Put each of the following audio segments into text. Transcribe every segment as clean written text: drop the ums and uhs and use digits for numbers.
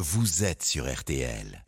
vous êtes sur RTL.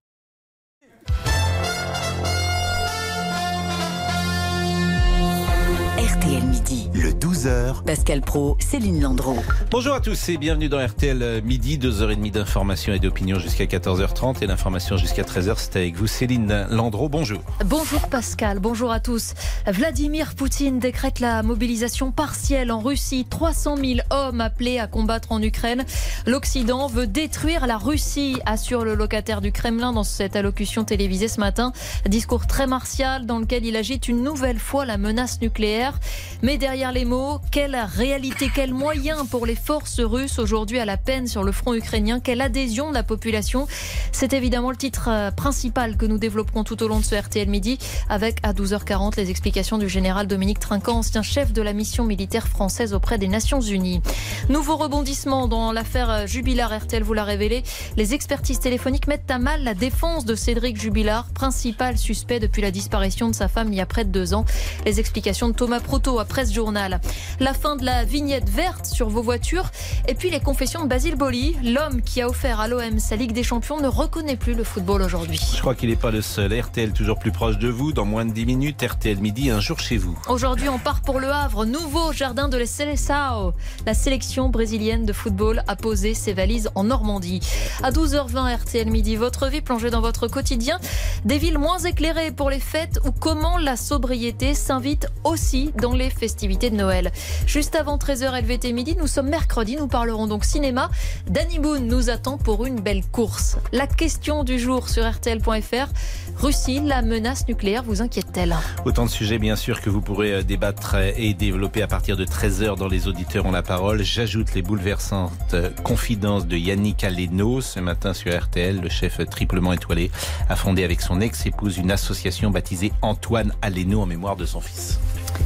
RTL Midi. Le 12h. Pascal Praud, Céline Landreau. Bonjour à tous et bienvenue dans RTL Midi, 2h30 d'information et d'opinion jusqu'à 14h30 et d'information jusqu'à 13h. C'est avec vous Céline Landreau, bonjour. Bonjour Pascal, bonjour à tous. Vladimir Poutine décrète la mobilisation partielle en Russie. 300 000 hommes appelés à combattre en Ukraine. L'Occident veut détruire la Russie, assure le locataire du Kremlin dans cette allocution télévisée ce matin. Discours très martial dans lequel il agite une nouvelle fois la menace nucléaire. Mais derrière les mots, quelle réalité, quels moyens pour les forces russes aujourd'hui à la peine sur le front ukrainien, quelle adhésion de la population. C'est évidemment le titre principal que nous développerons tout au long de ce RTL Midi avec à 12h40 les explications du général Dominique Trinquant, ancien chef de la mission militaire française auprès des Nations Unies. Nouveau rebondissement dans l'affaire Jubilard, RTL vous l'a révélé. Les expertises téléphoniques mettent à mal la défense de Cédric Jubilard, principal suspect depuis la disparition de sa femme il y a près de 2 ans. Les explications de Thomas Proto à Presse Journal. La fin de la vignette verte sur vos voitures et puis les confessions de Basile Boli. L'homme qui a offert à l'OM sa Ligue des Champions ne reconnaît plus le football aujourd'hui. Je crois qu'il n'est pas le seul. RTL toujours plus proche de vous. Dans moins de 10 minutes, RTL Midi, un jour chez vous. Aujourd'hui, on part pour Le Havre. Nouveau jardin de la Seleção. La sélection brésilienne de football a posé ses valises en Normandie. À 12h20, RTL Midi, votre vie plongée dans votre quotidien. Des villes moins éclairées pour les fêtes ou comment la sobriété s'invite aussi dans les festivités de Noël. Juste avant 13h LVT Midi, nous sommes mercredi, nous parlerons donc cinéma. Danny Boone nous attend pour une belle course. La question du jour sur RTL.fr. Russie, la menace nucléaire vous inquiète-t-elle ? Autant de sujets bien sûr que vous pourrez débattre et développer à partir de 13h dans Les Auditeurs ont la parole. J'ajoute les bouleversantes confidences de Yannick Aleno. Ce matin sur RTL, le chef triplement étoilé a fondé avec son ex-épouse une association baptisée Antoine Aleno en mémoire de son fils.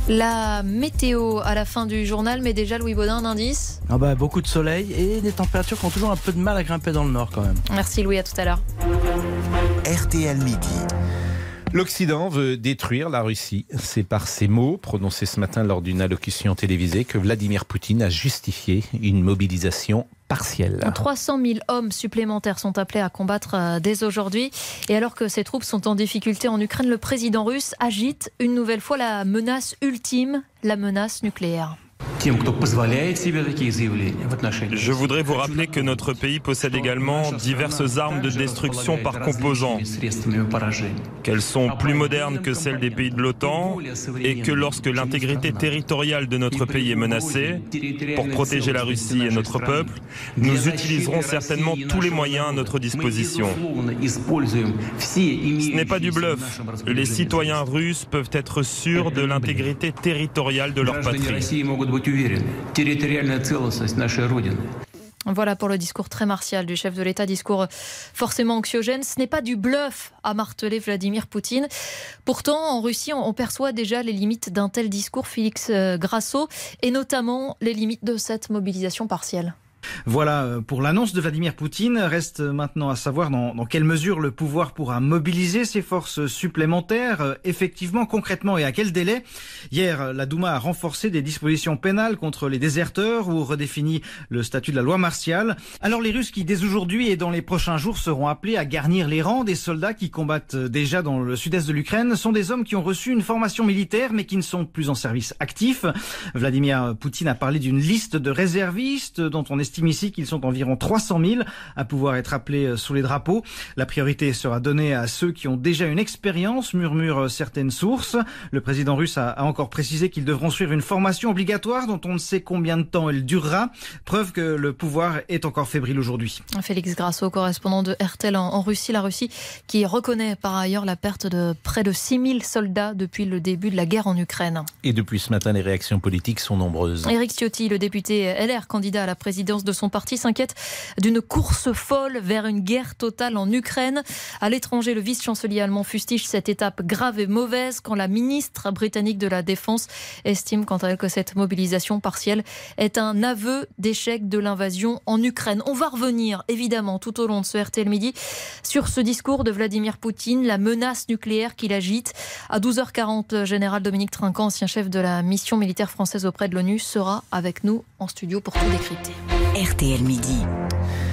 La météo à la fin du journal, mais déjà Louis Baudin, un indice ? Beaucoup de soleil et des températures qui ont toujours un peu de mal à grimper dans le nord quand même. Merci Louis, à tout à l'heure. RTL Midi. L'Occident veut détruire la Russie. C'est par ces mots prononcés ce matin lors d'une allocution télévisée que Vladimir Poutine a justifié une mobilisation partielle. 300 000 hommes supplémentaires sont appelés à combattre dès aujourd'hui. Et alors que ses troupes sont en difficulté en Ukraine, le président russe agite une nouvelle fois la menace ultime, la menace nucléaire. Je voudrais vous rappeler que notre pays possède également diverses armes de destruction par composants, qu'elles sont plus modernes que celles des pays de l'OTAN et que lorsque l'intégrité territoriale de notre pays est menacée, pour protéger la Russie et notre peuple, nous utiliserons certainement tous les moyens à notre disposition. Ce n'est pas du bluff. Les citoyens russes peuvent être sûrs de l'intégrité territoriale de leur patrie. Voilà pour le discours très martial du chef de l'État, discours forcément anxiogène. Ce n'est pas du bluff, a martelé Vladimir Poutine. Pourtant, en Russie, on perçoit déjà les limites d'un tel discours, Félix Grasso, et notamment les limites de cette mobilisation partielle. Voilà pour l'annonce de Vladimir Poutine. Reste maintenant à savoir dans quelle mesure le pouvoir pourra mobiliser ses forces supplémentaires, effectivement, concrètement et à quel délai. Hier, la Douma a renforcé des dispositions pénales contre les déserteurs ou redéfini le statut de la loi martiale. Alors les Russes qui dès aujourd'hui et dans les prochains jours seront appelés à garnir les rangs des soldats qui combattent déjà dans le sud-est de l'Ukraine sont des hommes qui ont reçu une formation militaire mais qui ne sont plus en service actif. Vladimir Poutine a parlé d'une liste de réservistes dont on estime ici qu'ils sont environ 300 000 à pouvoir être appelés sous les drapeaux. La priorité sera donnée à ceux qui ont déjà une expérience, murmurent certaines sources. Le président russe a encore précisé qu'ils devront suivre une formation obligatoire dont on ne sait combien de temps elle durera. Preuve que le pouvoir est encore fébrile aujourd'hui. Félix Grasso, correspondant de RTL en Russie. La Russie qui reconnaît par ailleurs la perte de près de 6 000 soldats depuis le début de la guerre en Ukraine. Et depuis ce matin, les réactions politiques sont nombreuses. Éric Ciotti, le député LR, candidat à la présidence de son parti, s'inquiète d'une course folle vers une guerre totale en Ukraine. À l'étranger, le vice-chancelier allemand fustige cette étape grave et mauvaise quand la ministre britannique de la Défense estime quant à elle que cette mobilisation partielle est un aveu d'échec de l'invasion en Ukraine. On va revenir évidemment tout au long de ce RTL Midi sur ce discours de Vladimir Poutine, la menace nucléaire qu'il agite. À 12h40, le général Dominique Trinquant, ancien chef de la mission militaire française auprès de l'ONU, sera avec nous en studio pour tout décrypter. RTL Midi.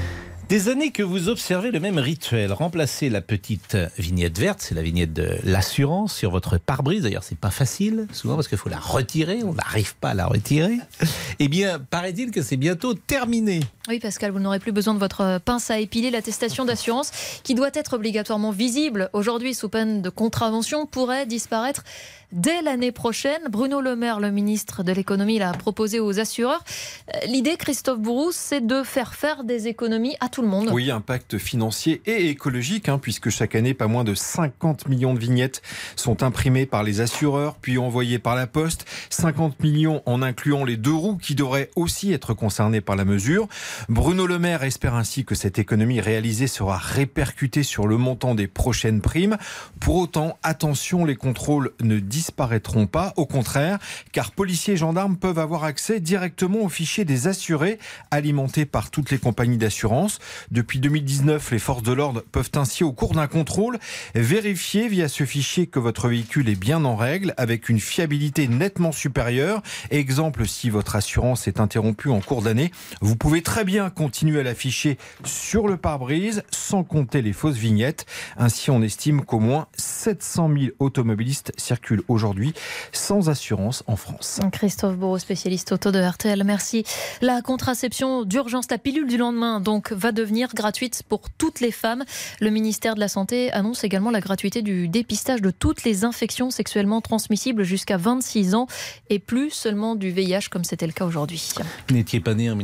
Des années que vous observez le même rituel. Remplacez la petite vignette verte, c'est la vignette de l'assurance sur votre pare-brise. D'ailleurs, c'est pas facile, souvent parce qu'il faut la retirer. On n'arrive pas à la retirer. Eh bien, paraît-il que c'est bientôt terminé. Oui, Pascal, vous n'aurez plus besoin de votre pince à épiler. L'attestation d'assurance, qui doit être obligatoirement visible aujourd'hui sous peine de contravention, pourrait disparaître dès l'année prochaine. Bruno Le Maire, le ministre de l'économie, l'a proposé aux assureurs. L'idée, Christophe Bourrouz, c'est de faire des économies à tout le monde. Oui, un pacte financier et écologique, puisque chaque année, pas moins de 50 millions de vignettes sont imprimées par les assureurs, puis envoyées par la poste. 50 millions en incluant les 2 roues qui devraient aussi être concernés par la mesure. Bruno Le Maire espère ainsi que cette économie réalisée sera répercutée sur le montant des prochaines primes. Pour autant, attention, les contrôles ne disparaîtront pas. Au contraire, car policiers et gendarmes peuvent avoir accès directement aux fichiers des assurés, alimentés par toutes les compagnies d'assurance. Depuis 2019, les forces de l'ordre peuvent ainsi, au cours d'un contrôle, vérifier via ce fichier que votre véhicule est bien en règle, avec une fiabilité nettement supérieure. Exemple, si votre assurance est interrompue en cours d'année, vous pouvez très bien continuer à l'afficher sur le pare-brise, sans compter les fausses vignettes. Ainsi, on estime qu'au moins 700 000 automobilistes circulent aujourd'hui sans assurance en France. Christophe Bourreau, spécialiste auto de RTL, merci. La contraception d'urgence, la pilule du lendemain, donc, va devenir gratuite pour toutes les femmes. Le ministère de la Santé annonce également la gratuité du dépistage de toutes les infections sexuellement transmissibles jusqu'à 26 ans et plus seulement du VIH comme c'était le cas aujourd'hui. Vous n'étiez pas né en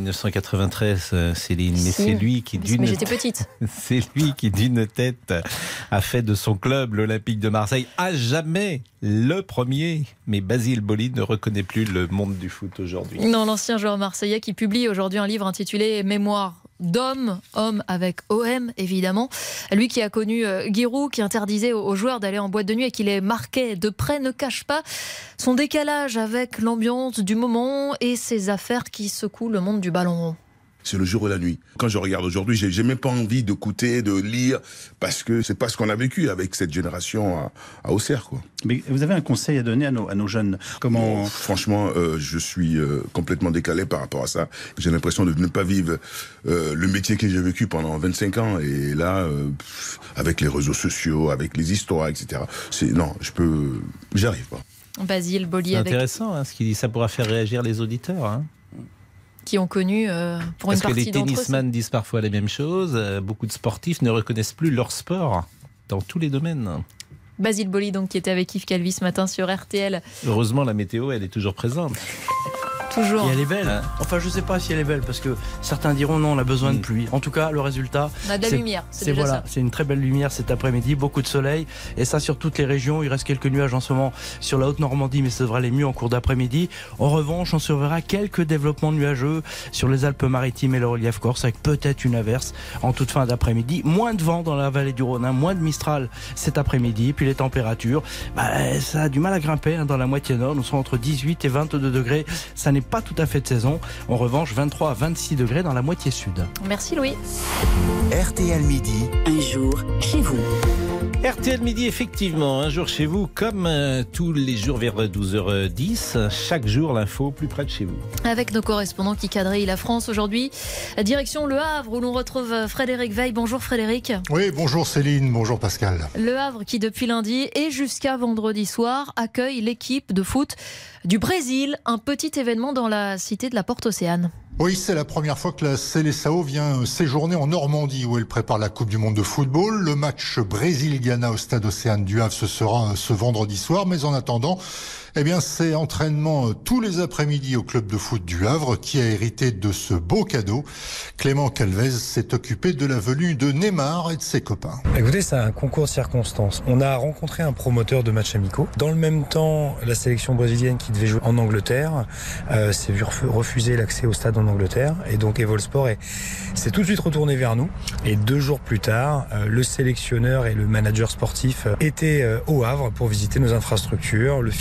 1993, Céline, mais c'est lui qui mais j'étais petite. C'est lui qui d'une tête a fait de son club, l'Olympique de Marseille, à jamais le premier. Mais Basile Boli ne reconnaît plus le monde du foot aujourd'hui. Non, l'ancien joueur marseillais qui publie aujourd'hui un livre intitulé Mémoire d'homme, homme avec OM évidemment. Lui qui a connu Giroud, qui interdisait aux joueurs d'aller en boîte de nuit et qui les marquait de près, ne cache pas son décalage avec l'ambiance du moment et ses affaires qui secouent le monde du ballon rond. C'est le jour et la nuit. Quand je regarde aujourd'hui, j'ai même pas envie d'écouter, de lire, parce que c'est pas ce qu'on a vécu avec cette génération à Auxerre, quoi. Mais vous avez un conseil à donner à nos jeunes? Comment... Bon, franchement, je suis complètement décalé par rapport à ça. J'ai l'impression de ne pas vivre le métier que j'ai vécu pendant 25 ans. Et là, avec les réseaux sociaux, avec les histoires, etc. J'arrive pas. Basile Boli. C'est intéressant ce qu'il dit. Ça pourra faire réagir les auditeurs. Qui ont connu pour une partie d'entre eux. Parce que les tennisman disent parfois les mêmes choses. Beaucoup de sportifs ne reconnaissent plus leur sport dans tous les domaines. Basile Boli, donc, qui était avec Yves Calvi ce matin sur RTL. Heureusement, la météo, elle est toujours présente. Toujours. Et elle est belle. Enfin, je ne sais pas si elle est belle, parce que certains diront non, on a besoin de pluie. En tout cas, le résultat... On a de la lumière, c'est déjà ça. C'est une très belle lumière cet après-midi, beaucoup de soleil. Et ça, sur toutes les régions. Il reste quelques nuages en ce moment sur la Haute-Normandie, mais ça devrait aller mieux en cours d'après-midi. En revanche, on surveillera quelques développements nuageux sur les Alpes-Maritimes et le relief corse, avec peut-être une averse en toute fin d'après-midi. Moins de vent dans la vallée du Rhône, moins de Mistral cet après-midi. Puis les températures, ça a du mal à grimper dans la moitié nord. Nous sommes entre 18 et 22 degrés. Ça n'est pas tout à fait de saison. En revanche, 23 à 26 degrés dans la moitié sud. Merci Louis. RTL Midi. Un jour chez vous. RTL Midi, effectivement, un jour chez vous, comme tous les jours vers 12h10, chaque jour l'info plus près de chez vous. Avec nos correspondants qui quadrillent la France aujourd'hui, direction Le Havre où l'on retrouve Frédéric Veil. Bonjour Frédéric. Oui, bonjour Céline, bonjour Pascal. Le Havre qui depuis lundi et jusqu'à vendredi soir accueille l'équipe de foot du Brésil, un petit événement dans la cité de la Porte Océane. Oui, c'est la première fois que la Seleção vient séjourner en Normandie où elle prépare la Coupe du Monde de football. Le match Brésil-Ghana au stade Océane du Havre, ce sera ce vendredi soir. Mais en attendant, c'est entraînement tous les après-midi au club de foot du Havre qui a hérité de ce beau cadeau. Clément Calvez s'est occupé de la venue de Neymar et de ses copains. Écoutez, c'est un concours de circonstances. On a rencontré un promoteur de matchs amicaux. Dans le même temps, la sélection brésilienne qui devait jouer en Angleterre s'est vu refuser l'accès au stade en Angleterre. Et donc Evolsport s'est tout de suite retourné vers nous. Et 2 jours plus tard, le sélectionneur et le manager sportif étaient au Havre pour visiter nos infrastructures. Le feeling est bien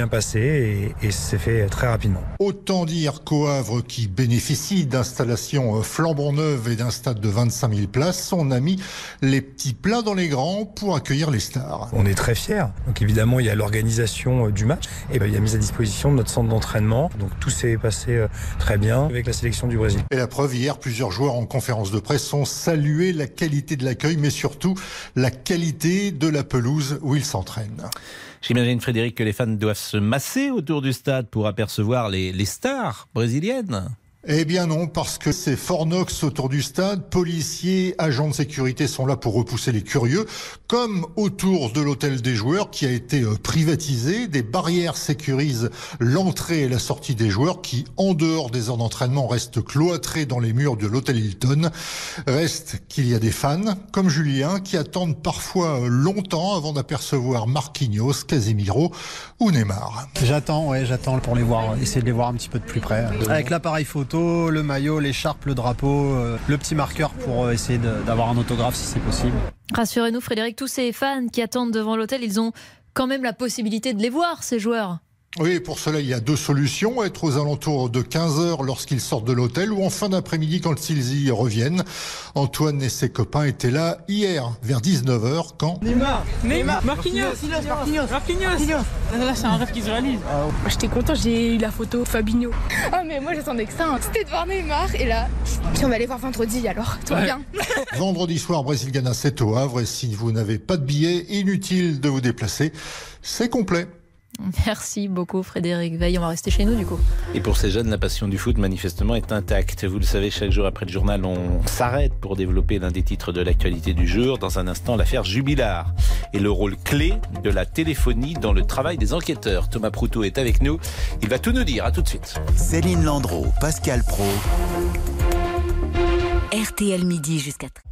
bien passé et c'est fait très rapidement. Autant dire qu'au Havre, qui bénéficie d'installations flambant neuves et d'un stade de 25 000 places, on a mis les petits plats dans les grands pour accueillir les stars. On est très fiers. Donc évidemment, il y a l'organisation du match et il y a mise à disposition de notre centre d'entraînement. Donc tout s'est passé très bien avec la sélection du Brésil. Et la preuve, hier, plusieurs joueurs en conférence de presse ont salué la qualité de l'accueil, mais surtout la qualité de la pelouse où ils s'entraînent. J'imagine, Frédéric, que les fans doivent se masser autour du stade pour apercevoir les stars brésiliennes. Eh bien non, parce que c'est Fornox autour du stade, policiers, agents de sécurité sont là pour repousser les curieux, comme autour de l'hôtel des joueurs qui a été privatisé. Des barrières sécurisent l'entrée et la sortie des joueurs qui, en dehors des heures d'entraînement, restent cloîtrés dans les murs de l'hôtel Hilton. Reste qu'il y a des fans, comme Julien, qui attendent parfois longtemps avant d'apercevoir Marquinhos, Casemiro ou Neymar. J'attends pour les voir, essayer de les voir un petit peu de plus près. Avec l'appareil photo, le maillot, l'écharpe, le drapeau, le petit marqueur pour essayer d'avoir un autographe si c'est possible. Rassurez-nous Frédéric, tous ces fans qui attendent devant l'hôtel, ils ont quand même la possibilité de les voir, ces joueurs. Oui, pour cela, il y a deux solutions. Être aux alentours de 15h lorsqu'ils sortent de l'hôtel ou en fin d'après-midi quand ils y reviennent. Antoine et ses copains étaient là hier, vers 19h, quand... Neymar, Marquinhos. Là, c'est un rêve qui se réalise. J'étais content, j'ai eu la photo Fabinho. Ah, mais moi, j'attendais que ça. C'était de voir Neymar. Et là, puis on va aller voir vendredi, alors tout va bien. Vendredi soir, Brésil-Ghana, c'est au Havre. Et si vous n'avez pas de billets, inutile de vous déplacer. C'est complet. Merci beaucoup Frédéric Veil, on va rester chez nous du coup. Et pour ces jeunes, la passion du foot manifestement est intacte. Vous le savez, chaque jour après le journal, on s'arrête pour développer l'un des titres de l'actualité du jour. Dans un instant, l'affaire Jubilard et le rôle clé de la téléphonie dans le travail des enquêteurs. Thomas Proutot est avec nous, il va tout nous dire, à tout de suite. Céline Landreau, Pascal Praud. RTL Midi jusqu'à 13h.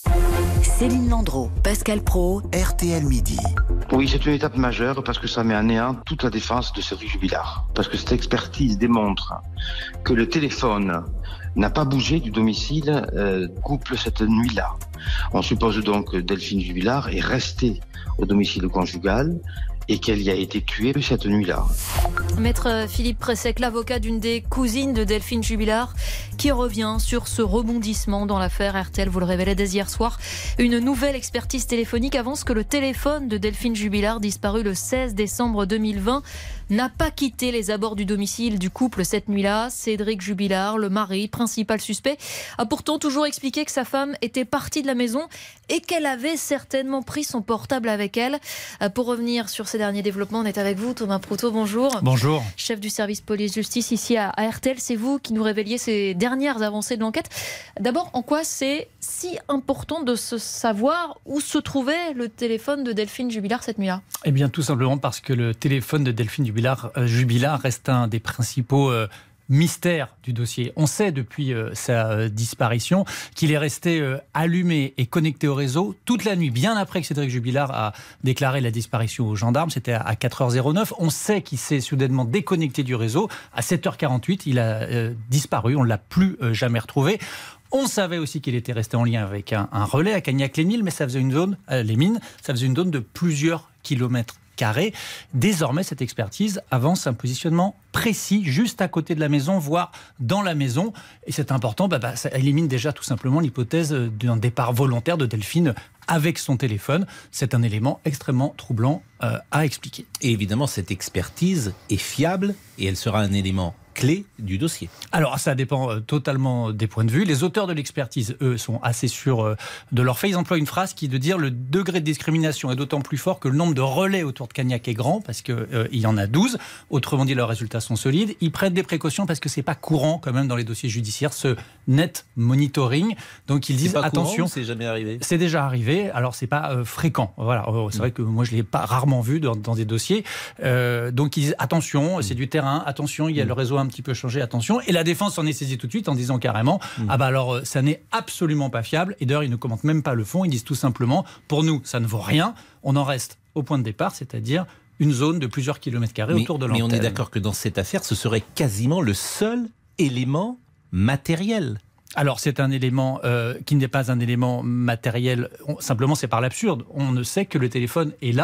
Céline Landreau, Pascal Praud, RTL Midi. Oui, c'est une étape majeure parce que ça met à néant toute la défense de Cédric Jubilard. Parce que cette expertise démontre que le téléphone n'a pas bougé du domicile couple cette nuit-là. On suppose donc que Delphine Jubilard est restée au domicile conjugal et qu'elle y a été tuée cette nuit-là. Maître Philippe Pressec, l'avocat d'une des cousines de Delphine Jubilard, qui revient sur ce rebondissement dans l'affaire RTL, vous le révélez dès hier soir. Une nouvelle expertise téléphonique avance que le téléphone de Delphine Jubilard, disparu le 16 décembre 2020, n'a pas quitté les abords du domicile du couple cette nuit-là. Cédric Jubilard, le mari, principal suspect, a pourtant toujours expliqué que sa femme était partie de la maison et qu'elle avait certainement pris son portable avec elle. Pour revenir sur ces derniers développements, on est avec vous, Thomas Proutot, bonjour. Bonjour. Chef du service police-justice ici à RTL, c'est vous qui nous révéliez ces dernières avancées de l'enquête. D'abord, en quoi c'est si important de se savoir où se trouvait le téléphone de Delphine Jubilard cette nuit-là ? Eh bien, tout simplement parce que le téléphone de Delphine Jubilard reste un des principaux mystères du dossier. On sait depuis sa disparition qu'il est resté allumé et connecté au réseau toute la nuit, bien après que Cédric Jubilard a déclaré la disparition aux gendarmes. C'était à 4h09. On sait qu'il s'est soudainement déconnecté du réseau. À 7h48, il a disparu. On ne l'a plus jamais retrouvé. On savait aussi qu'il était resté en lien avec un relais à Cagnac-les-Mines, mais ça faisait une zone, ça faisait une zone de plusieurs kilomètres carrés. Désormais, cette expertise avance un positionnement précis, juste à côté de la maison, voire dans la maison. Et c'est important, ça élimine déjà tout simplement l'hypothèse d'un départ volontaire de Delphine avec son téléphone. C'est un élément extrêmement troublant à expliquer. Et évidemment, cette expertise est fiable et elle sera un élément clé du dossier. Alors, ça dépend totalement des points de vue. Les auteurs de l'expertise, eux, sont assez sûrs de leur fait. Ils emploient une phrase qui est de dire le degré de discrimination est d'autant plus fort que le nombre de relais autour de Cagnac est grand, parce qu'il y en a 12. Autrement dit, leurs résultats sont solides. Ils prennent des précautions parce que c'est pas courant, quand même, dans les dossiers judiciaires, ce net monitoring. Donc, ils disent attention. C'est jamais arrivé. C'est déjà arrivé. Alors, c'est pas fréquent. Voilà. C'est vrai que moi, je l'ai pas rarement vu dans des dossiers. Donc, ils disent attention, c'est du terrain. Attention, il y a le réseau un petit peu changé, attention. Et la défense s'en est saisie tout de suite en disant carrément alors ça n'est absolument pas fiable. Et d'ailleurs, ils ne commentent même pas le fond. Ils disent tout simplement, pour nous, ça ne vaut rien. On en reste au point de départ, c'est-à-dire une zone de plusieurs kilomètres carrés autour de l'antenne. Mais on est d'accord que dans cette affaire, ce serait quasiment le seul élément matériel. Alors, c'est un élément qui n'est pas un élément matériel. Simplement, c'est par l'absurde. On ne sait que le téléphone est là.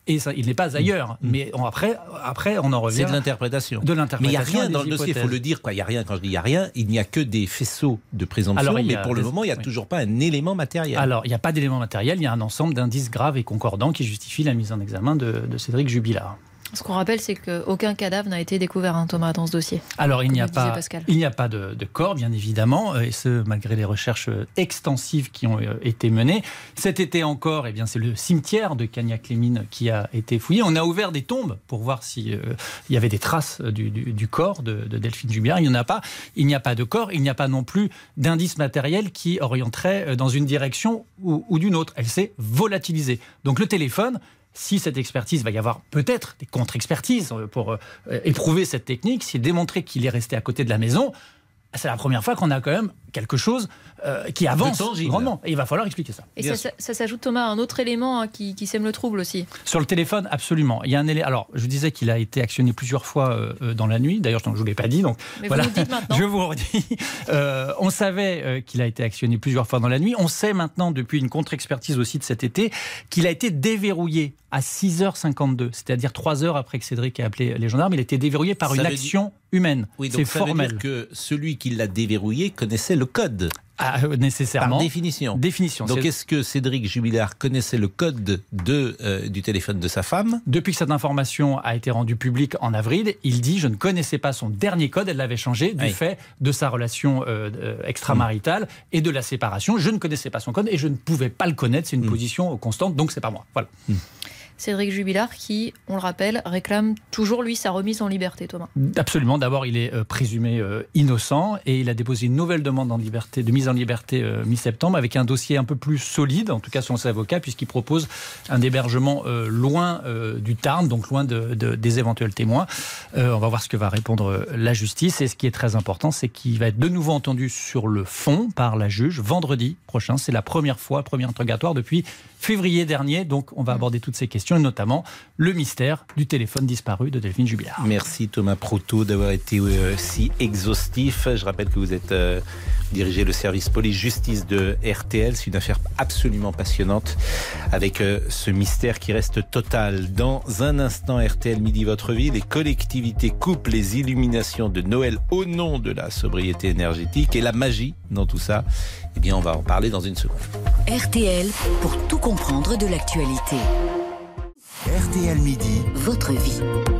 Et ça, il n'est pas ailleurs. Mais après, on en revient. C'est de l'interprétation. Mais il n'y a rien dans le dossier, il faut le dire. Il n'y a rien. Quand je dis il n'y a rien, il n'y a que des faisceaux de présomption. Mais pour le moment, il n'y a toujours pas un élément matériel. Alors, il n'y a pas d'élément matériel. Il y a un ensemble d'indices graves et concordants qui justifient la mise en examen de Cédric Jubilard. Ce qu'on rappelle, c'est qu'aucun cadavre n'a été découvert, Thomas, dans ce dossier. Alors, il n'y a pas de corps, bien évidemment, et ce, malgré les recherches extensives qui ont été menées. Cet été encore, c'est le cimetière de Cagnac-les-Mines qui a été fouillé. On a ouvert des tombes pour voir s'il y avait des traces du corps de Delphine Jubilard. Il n'y en a pas. Il n'y a pas de corps. Il n'y a pas non plus d'indices matériels qui orienteraient dans une direction ou d'une autre. Elle s'est volatilisée. Donc, le téléphone... Si cette expertise, va y avoir peut-être des contre-expertises pour éprouver cette technique, s'il est démontré qu'il est resté à côté de la maison, c'est la première fois qu'on a quand même quelque chose qui avance grandement. Et il va falloir expliquer ça. Et ça s'ajoute, Thomas, à un autre élément qui sème le trouble aussi. Sur le téléphone, absolument. Il y a un élément. Alors, je disais qu'il a été actionné plusieurs fois dans la nuit. D'ailleurs, je ne vous l'ai pas dit. Donc, mais voilà. Vous nous dites maintenant. Je vous redis. On savait qu'il a été actionné plusieurs fois dans la nuit. On sait maintenant, depuis une contre-expertise aussi de cet été, qu'il a été déverrouillé à 6h52, c'est-à-dire 3 heures après que Cédric ait appelé les gendarmes. Il a été déverrouillé par une action humaine. Oui, donc c'est ça formel. veut dire que celui qui l'a déverrouillé connaissait le code. Nécessairement. Par définition. Donc est-ce que Cédric Jubilard connaissait le code du téléphone de sa femme ? Depuis que cette information a été rendue publique en avril, il dit « Je ne connaissais pas son dernier code, elle l'avait changé du fait de sa relation extramaritale et de la séparation. Je ne connaissais pas son code et je ne pouvais pas le connaître, c'est une position constante, donc c'est pas moi. » Voilà. Cédric Jubilard qui, on le rappelle, réclame toujours, lui, sa remise en liberté, Thomas. Absolument. D'abord, il est présumé innocent et il a déposé une nouvelle demande de mise en liberté mi-septembre avec un dossier un peu plus solide, en tout cas selon ses avocats, puisqu'il propose un hébergement loin du Tarn, donc loin des éventuels témoins. On va voir ce que va répondre la justice. Et ce qui est très important, c'est qu'il va être de nouveau entendu sur le fond par la juge vendredi prochain. C'est la première fois, premier interrogatoire depuis février dernier. Donc, on va aborder toutes ces questions, et notamment le mystère du téléphone disparu de Delphine Jubilard. Merci Thomas Proto d'avoir été si exhaustif. Je rappelle que vous êtes dirigez le service police-justice de RTL. C'est une affaire absolument passionnante avec ce mystère qui reste total. Dans un instant, RTL Midi Votre Vie, les collectivités coupent les illuminations de Noël au nom de la sobriété énergétique et la magie dans tout ça. Eh bien, on va en parler dans une seconde. RTL pour tout comprendre de l'actualité. RTL Midi. Votre vie.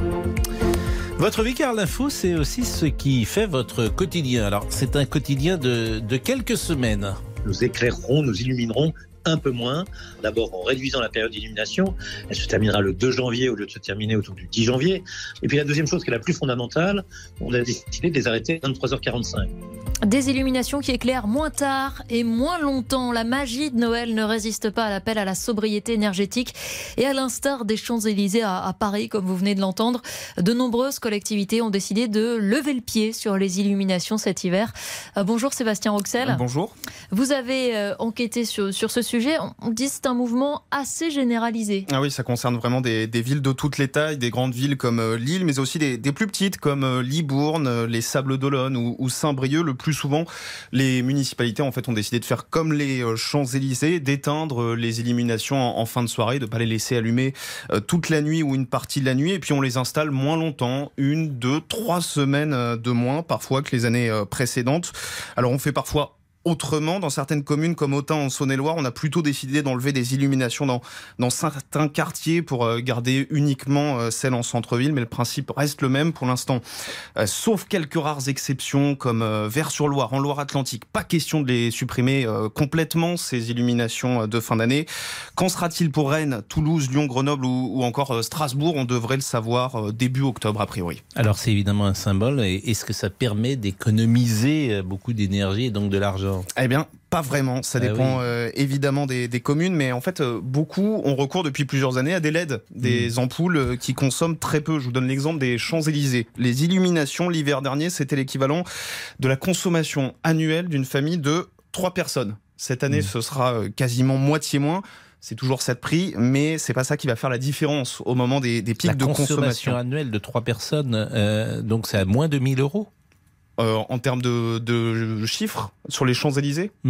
Votre vie, car l'info, c'est aussi ce qui fait votre quotidien. Alors, c'est un quotidien de quelques semaines. Nous éclairerons, nous illuminerons un peu moins. D'abord en réduisant la période d'illumination. Elle se terminera le 2 janvier au lieu de se terminer autour du 10 janvier. Et puis la deuxième chose qui est la plus fondamentale, on a décidé de les arrêter à 23h45. Des illuminations qui éclairent moins tard et moins longtemps. La magie de Noël ne résiste pas à l'appel à la sobriété énergétique. Et à l'instar des Champs-Élysées à Paris, comme vous venez de l'entendre, de nombreuses collectivités ont décidé de lever le pied sur les illuminations cet hiver. Bonjour Sébastien Roxel. Bonjour. Vous avez enquêté sur ce sujet. On dit que c'est un mouvement assez généralisé. Ah oui, ça concerne vraiment des villes de toutes les tailles, des grandes villes comme Lille, mais aussi des plus petites comme Libourne, les Sables-d'Olonne ou Saint-Brieuc. Le plus souvent, les municipalités en fait ont décidé de faire comme les Champs-Élysées, d'éteindre les illuminations en fin de soirée, de ne pas les laisser allumer toute la nuit ou une partie de la nuit, et puis on les installe moins longtemps, 1, 2, 3 semaines de moins parfois que les années précédentes. Alors on fait parfois autrement. Dans certaines communes comme Autun en Saône-et-Loire, on a plutôt décidé d'enlever des illuminations dans certains quartiers pour garder uniquement celles en centre-ville, mais le principe reste le même pour l'instant. Sauf quelques rares exceptions comme Vers-sur-Loire, en Loire-Atlantique. Pas question de les supprimer complètement, ces illuminations de fin d'année. Qu'en sera-t-il pour Rennes, Toulouse, Lyon, Grenoble ou encore Strasbourg ? On devrait le savoir début octobre a priori. Alors c'est évidemment un symbole. Et est-ce que ça permet d'économiser beaucoup d'énergie et donc de l'argent ? Eh bien, pas vraiment. Ça dépend évidemment des communes, mais en fait, beaucoup ont recours depuis plusieurs années à des LED, des ampoules qui consomment très peu. Je vous donne l'exemple des Champs-Élysées. Les illuminations, l'hiver dernier, c'était l'équivalent de la consommation annuelle d'une famille de 3 personnes. Cette année, ce sera quasiment moitié moins. C'est toujours ça de prix, mais c'est pas ça qui va faire la différence au moment des pics de consommation. La consommation annuelle de 3 personnes, donc c'est à moins de 1 000 €. En termes de chiffres sur les Champs-Élysées,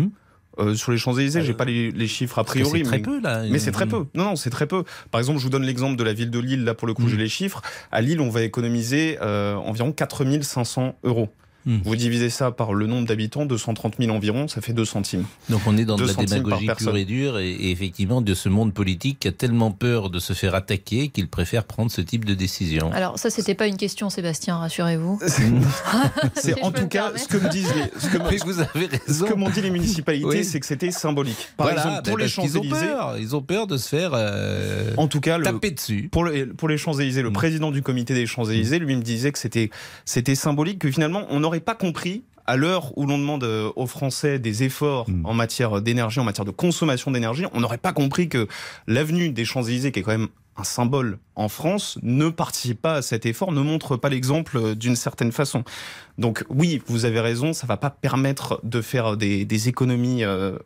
Sur les Champs-Élysées, j'ai pas les chiffres a priori. C'est très peu, là. Mais c'est très peu. Non, c'est très peu. Par exemple, je vous donne l'exemple de la ville de Lille. Là, pour le coup, j'ai les chiffres. À Lille, on va économiser environ 4 500 €. Vous divisez ça par le nombre d'habitants, 230 000 environ, ça fait 2 centimes. Donc on est dans de la démagogie pure et dure et effectivement de ce monde politique qui a tellement peur de se faire attaquer qu'il préfère prendre ce type de décision. Alors ça, c'était pas une question, Sébastien, rassurez-vous. C'est en tout cas ce que me disent vous avez raison. Ce que m'ont dit les municipalités, c'est que c'était symbolique. Par exemple, pour les Champs-Élysées, ils ont peur de se faire en tout cas taper dessus. Pour les Champs-Élysées, le président du comité des Champs-Élysées, lui me disait que c'était symbolique, que finalement on n'aurait pas compris, à l'heure où l'on demande aux Français des efforts en matière d'énergie, en matière de consommation d'énergie, on n'aurait pas compris que l'avenue des Champs-Élysées, qui est quand même un symbole en France, ne participe pas à cet effort, ne montre pas l'exemple d'une certaine façon. Donc oui, vous avez raison, ça ne va pas permettre de faire des économies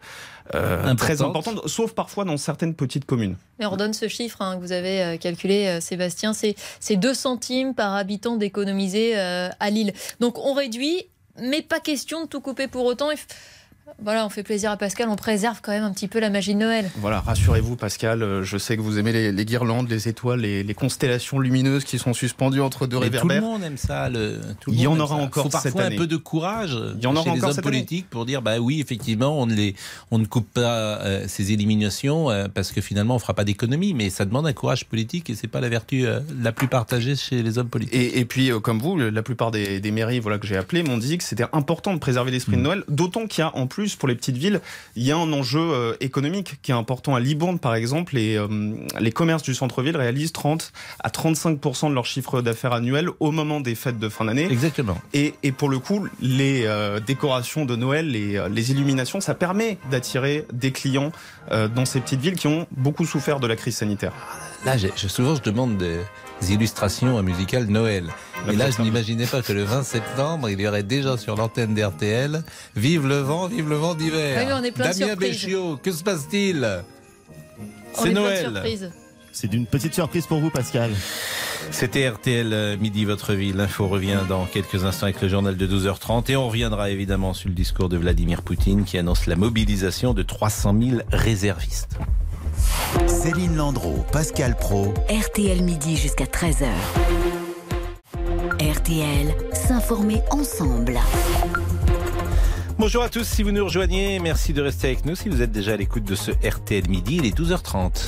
très importantes, sauf parfois dans certaines petites communes. Et on redonne ce chiffre que vous avez calculé, Sébastien, c'est 2 centimes par habitant d'économiser à Lille. Donc on réduit, mais pas question de tout couper pour autant. Voilà, on fait plaisir à Pascal, on préserve quand même un petit peu la magie de Noël. Voilà, rassurez-vous Pascal, je sais que vous aimez les guirlandes, les étoiles, les constellations lumineuses qui sont suspendues entre deux réverbères. Tout le monde aime ça. Il y en aura encore cette année. Faut parfois un peu de courage chez les hommes politiques pour dire oui, effectivement, on ne coupe pas ces éliminations parce que finalement on ne fera pas d'économie, mais ça demande un courage politique et c'est pas la vertu la plus partagée chez les hommes politiques. Et puis, comme vous, la plupart des mairies que j'ai appelées m'ont dit que c'était important de préserver l'esprit de Noël, d'autant qu'il y a en plus, pour les petites villes, il y a un enjeu économique qui est important. À Libourne, par exemple, les commerces du centre-ville réalisent 30 à 35% de leur chiffre d'affaires annuel au moment des fêtes de fin d'année. Exactement. Et pour le coup, les décorations de Noël, les illuminations, ça permet d'attirer des clients dans ces petites villes qui ont beaucoup souffert de la crise sanitaire. Là, souvent, je demande des illustrations musicales Noël. Et là, je n'imaginais pas que le 20 septembre, il y aurait déjà sur l'antenne d'RTL « Vive le vent d'hiver oui, » on est plein de Damien surprises. Béchiot, que se passe-t-il? C'est Noël. C'est une petite surprise pour vous, Pascal. C'était RTL Midi, votre ville. L'info revient dans quelques instants avec le journal de 12h30. Et on reviendra évidemment sur le discours de Vladimir Poutine qui annonce la mobilisation de 300 000 réservistes. Céline Landreau, Pascal Praud. RTL Midi jusqu'à 13h. RTL, s'informer ensemble. Bonjour à tous, si vous nous rejoignez, merci de rester avec nous. Si vous êtes déjà à l'écoute de ce RTL Midi, il est 12h30.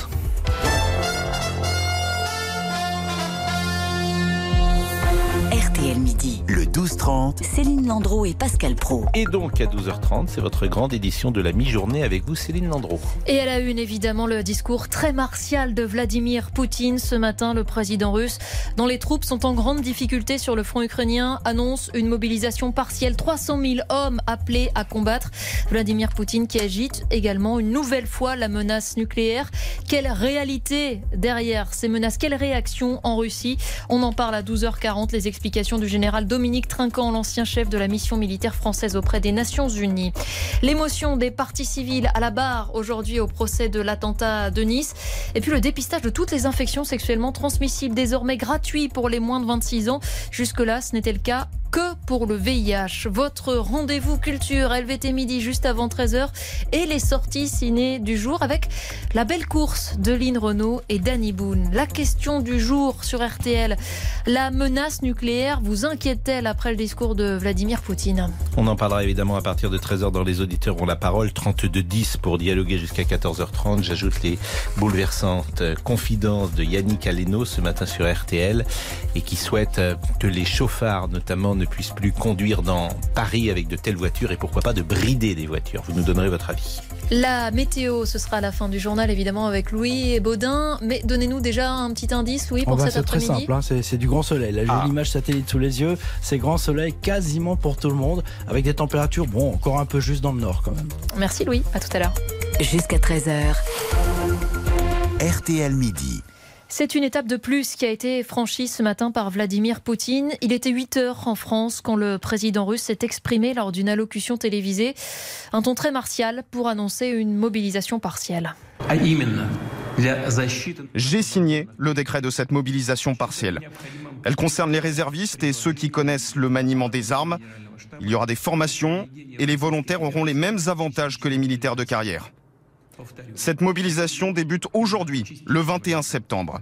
RTL Midi. Le 12-30. Céline Landreau et Pascal Praud. Et donc à 12h30, c'est votre grande édition de la mi-journée avec vous, Céline Landreau. Et à la une, évidemment, le discours très martial de Vladimir Poutine. Ce matin, le président russe, dont les troupes sont en grande difficulté sur le front ukrainien, annonce une mobilisation partielle. 300 000 hommes appelés à combattre. Vladimir Poutine qui agite également une nouvelle fois la menace nucléaire. Quelle réalité derrière ces menaces? Quelle réaction en Russie? On en parle à 12h40. Les explications du général Dominique Trinquant, l'ancien chef de la mission militaire française auprès des Nations Unies. L'émotion des parties civiles à la barre aujourd'hui au procès de l'attentat de Nice. Et puis le dépistage de toutes les infections sexuellement transmissibles, désormais gratuit pour les moins de 26 ans. Jusque-là, ce n'était le cas que pour le VIH. Votre rendez-vous culture LVT Midi juste avant 13h et les sorties ciné du jour avec la belle course de Lynn Renaud et Danny Boone. La question du jour sur RTL. La menace nucléaire vous inquiète-t-elle après le discours de Vladimir Poutine? On en parlera évidemment à partir de 13h dans Les Auditeurs ont la parole. 32-10 pour dialoguer jusqu'à 14h30. J'ajoute les bouleversantes confidences de Yannick Aleno ce matin sur RTL et qui souhaite que les chauffards notamment ne puissent plus conduire dans Paris avec de telles voitures et pourquoi pas de brider des voitures. Vous nous donnerez votre avis. La météo, ce sera à la fin du journal évidemment avec Louis et Baudin. Mais donnez-nous déjà un petit indice, Louis, pour cet après-midi. C'est très simple, c'est du grand soleil. Là, j'ai l'image satellite sous les yeux. C'est grand soleil quasiment pour tout le monde avec des températures, encore un peu juste dans le nord quand même. Merci Louis, à tout à l'heure. Jusqu'à 13h. RTL Midi. C'est une étape de plus qui a été franchie ce matin par Vladimir Poutine. Il était 8h en France quand le président russe s'est exprimé lors d'une allocution télévisée. Un ton très martial pour annoncer une mobilisation partielle. J'ai signé le décret de cette mobilisation partielle. Elle concerne les réservistes et ceux qui connaissent le maniement des armes. Il y aura des formations et les volontaires auront les mêmes avantages que les militaires de carrière. Cette mobilisation débute aujourd'hui, le 21 septembre.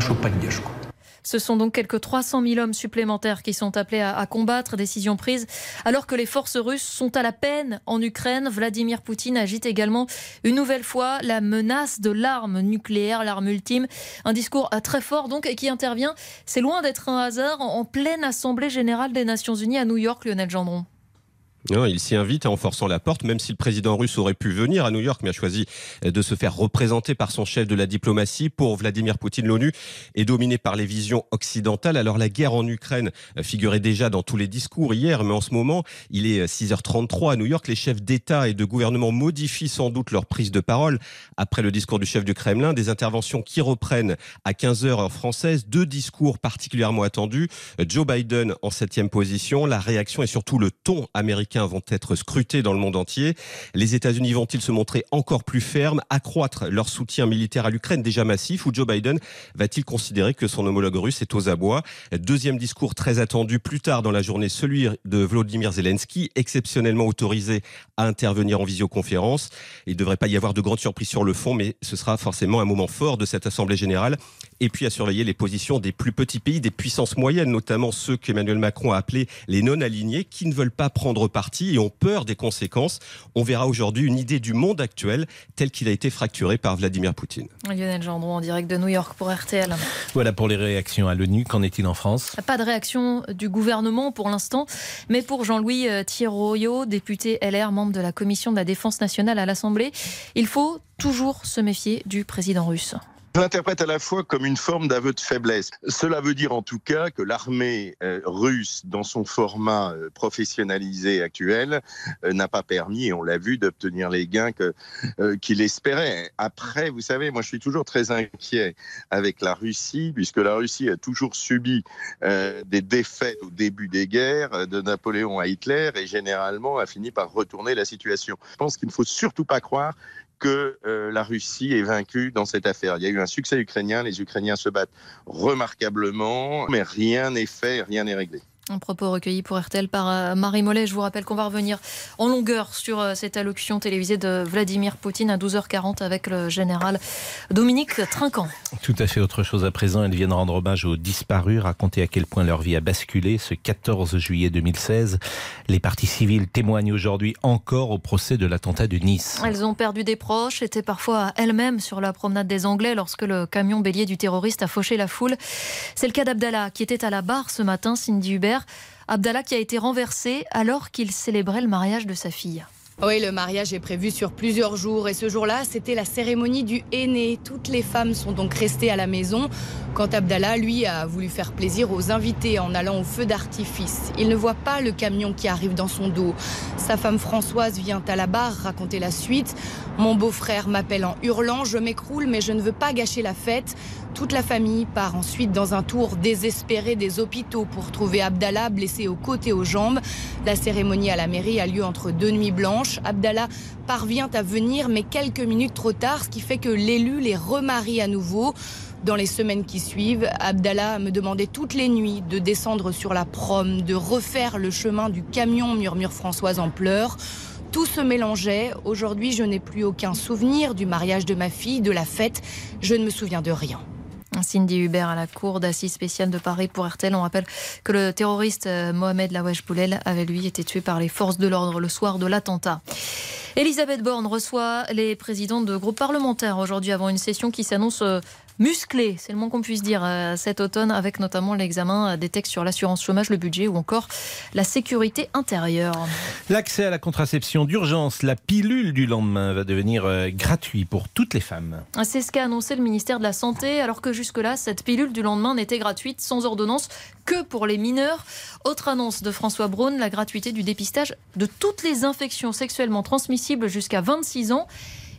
Ce sont donc quelques 300 000 hommes supplémentaires qui sont appelés à combattre, décision prise alors que les forces russes sont à la peine en Ukraine. Vladimir Poutine agite également une nouvelle fois la menace de l'arme nucléaire, l'arme ultime. Un discours très fort donc et qui intervient, c'est loin d'être un hasard, en pleine Assemblée générale des Nations Unies à New York, Lionel Gendron. Non, il s'y invite en forçant la porte, même si le président russe aurait pu venir à New York, mais a choisi de se faire représenter par son chef de la diplomatie. Pour Vladimir Poutine, l'ONU est dominée par les visions occidentales. Alors la guerre en Ukraine figurait déjà dans tous les discours hier, mais en ce moment, il est 6h33 à New York. Les chefs d'État et de gouvernement modifient sans doute leur prise de parole. Après le discours du chef du Kremlin, des interventions qui reprennent à 15h heure française. 2 discours particulièrement attendus. Joe Biden en 7e position. La réaction et surtout le ton américain vont être scrutés dans le monde entier. Les États-Unis vont-ils se montrer encore plus fermes, accroître leur soutien militaire à l'Ukraine déjà massif, ou Joe Biden va-t-il considérer que son homologue russe est aux abois? 2e discours très attendu plus tard dans la journée, celui de Volodymyr Zelensky, exceptionnellement autorisé à intervenir en visioconférence. Il ne devrait pas y avoir de grandes surprises sur le fond, mais ce sera forcément un moment fort de cette Assemblée générale. Et puis à surveiller les positions des plus petits pays, des puissances moyennes, notamment ceux qu'Emmanuel Macron a appelés les non-alignés, qui ne veulent pas prendre parti et ont peur des conséquences. On verra aujourd'hui une idée du monde actuel tel qu'il a été fracturé par Vladimir Poutine. Lionel Gendron en direct de New York pour RTL. Voilà pour les réactions à l'ONU. Qu'en est-il en France? Pas de réaction du gouvernement pour l'instant, mais pour Jean-Louis Thiroyot, député LR, membre de la Commission de la Défense nationale à l'Assemblée, il faut toujours se méfier du président russe. Je l'interprète à la fois comme une forme d'aveu de faiblesse. Cela veut dire en tout cas que l'armée russe, dans son format professionnalisé actuel, n'a pas permis, et on l'a vu, d'obtenir les gains qu'il espérait. Après, vous savez, moi je suis toujours très inquiet avec la Russie, puisque la Russie a toujours subi des défaites au début des guerres, de Napoléon à Hitler, et généralement a fini par retourner la situation. Je pense qu'il ne faut surtout pas croire que la Russie est vaincue dans cette affaire. Il y a eu un succès ukrainien, les Ukrainiens se battent remarquablement, mais rien n'est fait, rien n'est réglé. Un propos recueilli pour RTL par Marie Mollet. Je vous rappelle qu'on va revenir en longueur sur cette allocution télévisée de Vladimir Poutine à 12h40 avec le général Dominique Trinquant. Tout à fait autre chose à présent. Elles viennent rendre hommage aux disparus, raconter à quel point leur vie a basculé ce 14 juillet 2016. Les parties civiles témoignent aujourd'hui encore au procès de l'attentat de Nice. Elles ont perdu des proches, étaient parfois elles-mêmes sur la promenade des Anglais lorsque le camion bélier du terroriste a fauché la foule. C'est le cas d'Abdallah qui était à la barre ce matin, Cindy Hubert. Abdallah qui a été renversé alors qu'il célébrait le mariage de sa fille. Oui, le mariage est prévu sur plusieurs jours et ce jour-là, c'était la cérémonie du henné. Toutes les femmes sont donc restées à la maison quand Abdallah, lui, a voulu faire plaisir aux invités en allant au feu d'artifice. Il ne voit pas le camion qui arrive dans son dos. Sa femme Françoise vient à la barre raconter la suite. Mon beau-frère m'appelle en hurlant, je m'écroule mais je ne veux pas gâcher la fête. Toute la famille part ensuite dans un tour désespéré des hôpitaux pour trouver Abdallah blessé aux côtes et aux jambes. La cérémonie à la mairie a lieu entre 2 nuits blanches. Abdallah parvient à venir, mais quelques minutes trop tard, ce qui fait que l'élu les remarie à nouveau. Dans les semaines qui suivent, Abdallah me demandait toutes les nuits de descendre sur la prom, de refaire le chemin du camion, murmure Françoise en pleurs. Tout se mélangeait. Aujourd'hui, je n'ai plus aucun souvenir du mariage de ma fille, de la fête. Je ne me souviens de rien. Cindy Hubert à la cour d'assises spéciale de Paris pour RTL. On rappelle que le terroriste Mohamed Laoueche Boulel avait lui été tué par les forces de l'ordre le soir de l'attentat. Elisabeth Borne reçoit les présidents de groupes parlementaires aujourd'hui avant une session qui s'annonce musclée, c'est le moins qu'on puisse dire, cet automne, avec notamment l'examen des textes sur l'assurance chômage, le budget ou encore la sécurité intérieure. L'accès à la contraception d'urgence, la pilule du lendemain, va devenir gratuit pour toutes les femmes. C'est ce qu'a annoncé le ministère de la Santé, alors que jusque-là, cette pilule du lendemain n'était gratuite sans ordonnance que pour les mineurs. Autre annonce de François Braun, la gratuité du dépistage de toutes les infections sexuellement transmissibles jusqu'à 26 ans.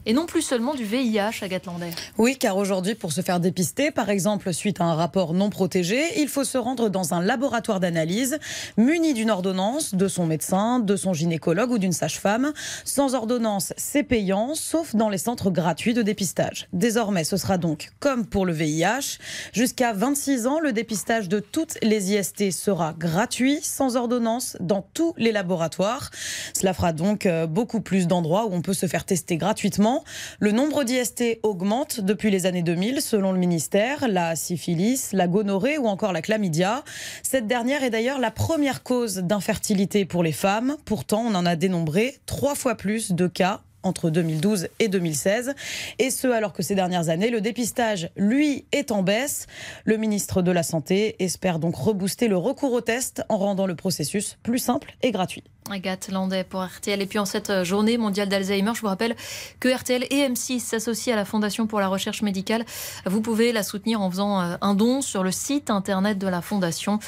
et non plus seulement du VIH, Agathe Landais. Oui, car aujourd'hui, pour se faire dépister, par exemple, suite à un rapport non protégé, il faut se rendre dans un laboratoire d'analyse muni d'une ordonnance de son médecin, de son gynécologue ou d'une sage-femme. Sans ordonnance, c'est payant, sauf dans les centres gratuits de dépistage. Désormais, ce sera donc comme pour le VIH. Jusqu'à 26 ans, le dépistage de toutes les IST sera gratuit, sans ordonnance, dans tous les laboratoires. Cela fera donc beaucoup plus d'endroits où on peut se faire tester gratuitement. Le nombre d'IST augmente depuis les années 2000, selon le ministère. La syphilis, la gonorrhée ou encore la chlamydia. Cette dernière est d'ailleurs la première cause d'infertilité pour les femmes. Pourtant, on en a dénombré 3 fois plus de cas entre 2012 et 2016. Et ce, alors que ces dernières années, le dépistage, lui, est en baisse. Le ministre de la Santé espère donc rebooster le recours aux tests en rendant le processus plus simple et gratuit. Agathe Landais pour RTL. Et puis en cette journée mondiale d'Alzheimer, je vous rappelle que RTL et M6 s'associent à la Fondation pour la recherche médicale. Vous pouvez la soutenir en faisant un don sur le site internet de la Fondation,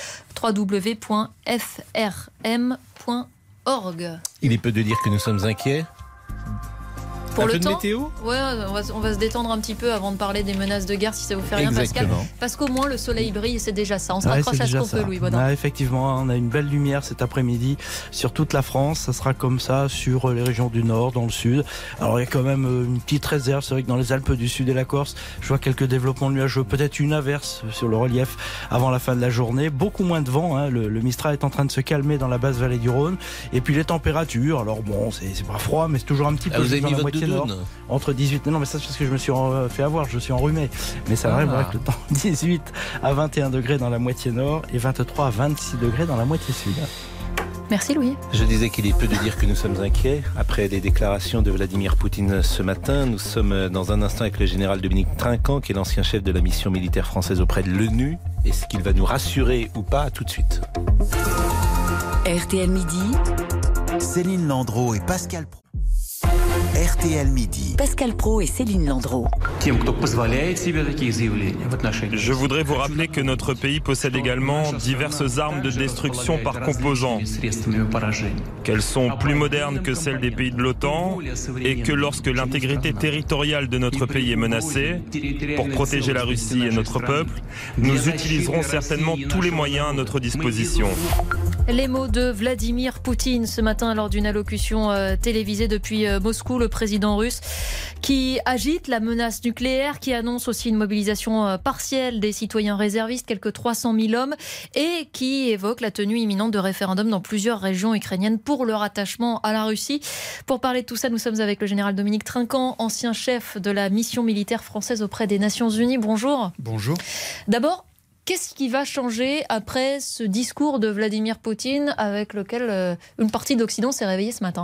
www.frm.org. Il est peu de dire que nous sommes inquiets. Pour un le peu de temps, météo ? Ouais, on va se détendre un petit peu avant de parler des menaces de guerre, si ça vous fait rien, Exactement. Pascal. Parce qu'au moins le soleil brille, c'est déjà ça. On se raccroche à ce qu'on peut, Louis Baudin. Effectivement, on a une belle lumière cet après-midi sur toute la France. Ça sera comme ça sur les régions du nord, dans le sud. Alors il y a quand même une petite réserve. C'est vrai que dans les Alpes du Sud et la Corse, je vois quelques développements nuageux, peut-être une averse sur le relief avant la fin de la journée. Beaucoup moins de vent. Le Mistral est en train de se calmer dans la basse vallée du Rhône. Et puis les températures, alors bon, c'est pas froid, mais c'est toujours un petit peu vous avez mis dans la votre moitié nord. Entre 18... Non, mais ça c'est parce que je me suis fait avoir, je suis enrhumé. Mais ça arrive avec le temps. 18 à 21 degrés dans la moitié nord et 23 à 26 degrés dans la moitié sud. Merci Louis. Je disais qu'il est peu de dire que nous sommes inquiets. Après les déclarations de Vladimir Poutine ce matin, nous sommes dans un instant avec le général Dominique Trinquant, qui est l'ancien chef de la mission militaire française auprès de l'ONU. Est-ce qu'il va nous rassurer ou pas? Tout de suite. RTL Midi. Céline Landreau et Pascal Praud. RTL Midi. Pascal Praud et Céline Landreau. Je voudrais vous rappeler que notre pays possède également diverses armes de destruction par composants, qu'elles sont plus modernes que celles des pays de l'OTAN et que lorsque l'intégrité territoriale de notre pays est menacée, pour protéger la Russie et notre peuple, nous utiliserons certainement tous les moyens à notre disposition. Les mots de Vladimir Poutine ce matin lors d'une allocution télévisée depuis Moscou, le président russe qui agite la menace nucléaire, qui annonce aussi une mobilisation partielle des citoyens réservistes, quelques 300 000 hommes, et qui évoque la tenue imminente de référendums dans plusieurs régions ukrainiennes pour leur attachement à la Russie. Pour parler de tout ça, nous sommes avec le général Dominique Trinquant, ancien chef de la mission militaire française auprès des Nations Unies. Bonjour. Bonjour. D'abord, qu'est-ce qui va changer après ce discours de Vladimir Poutine avec lequel une partie d'Occident s'est réveillée ce matin ?